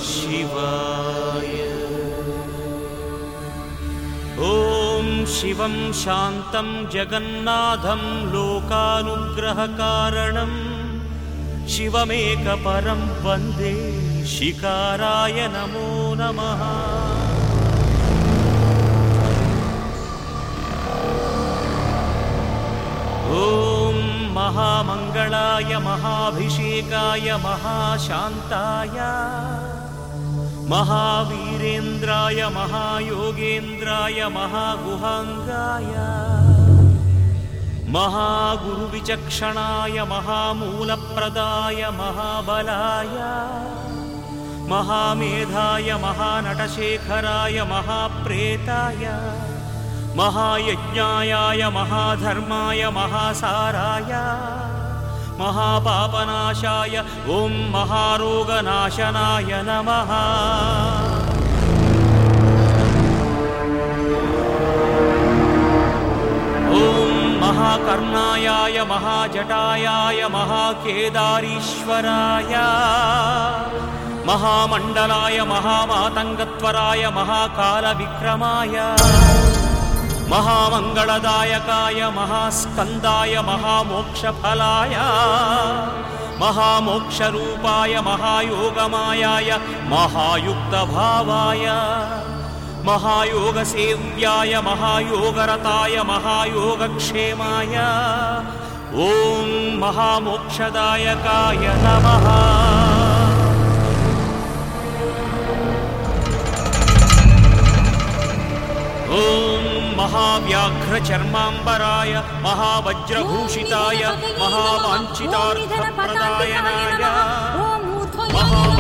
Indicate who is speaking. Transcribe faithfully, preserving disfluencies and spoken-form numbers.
Speaker 1: शिवाय। ॐ शिवं शान्तं जगन्नाथं लोकानुग्रहकारणं शिवमेकपरं वन्दे शिकाराय नमो नमः। ॐ महामङ्गलाय महाभिषेकाय महाशान्ताय महावीरेन्द्राय महायोगेन्द्राय महागुहाङ्गाय महागुरुविचक्षणाय महामूलप्रदाय महाबलाय महामेधाय महानटशेखराय महाप्रेताय महायज्ञाय महाधर्माय महासाराय महापापनाशाय ॐ महारोगनाशनाय नमः। ॐ महाकर्णायाय महाजटायाय महाकेदारीश्वराय महामण्डलाय महामातङ्गत्वराय महाकालविक्रमाय महामङ्गलदायकाय महास्कन्दाय महामोक्षफलाय महामोक्षरूपाय महायोगमायाय महायुक्तभावाय महायोगसेव्याय महायोगरताय महायोगक्षेमाय ॐ महामोक्षदायकाय नमः। ॐ महाव्याघ्रचर्माम्बराय महावज्रभूषिताय महावाञ्छितार्थप्रदायनाय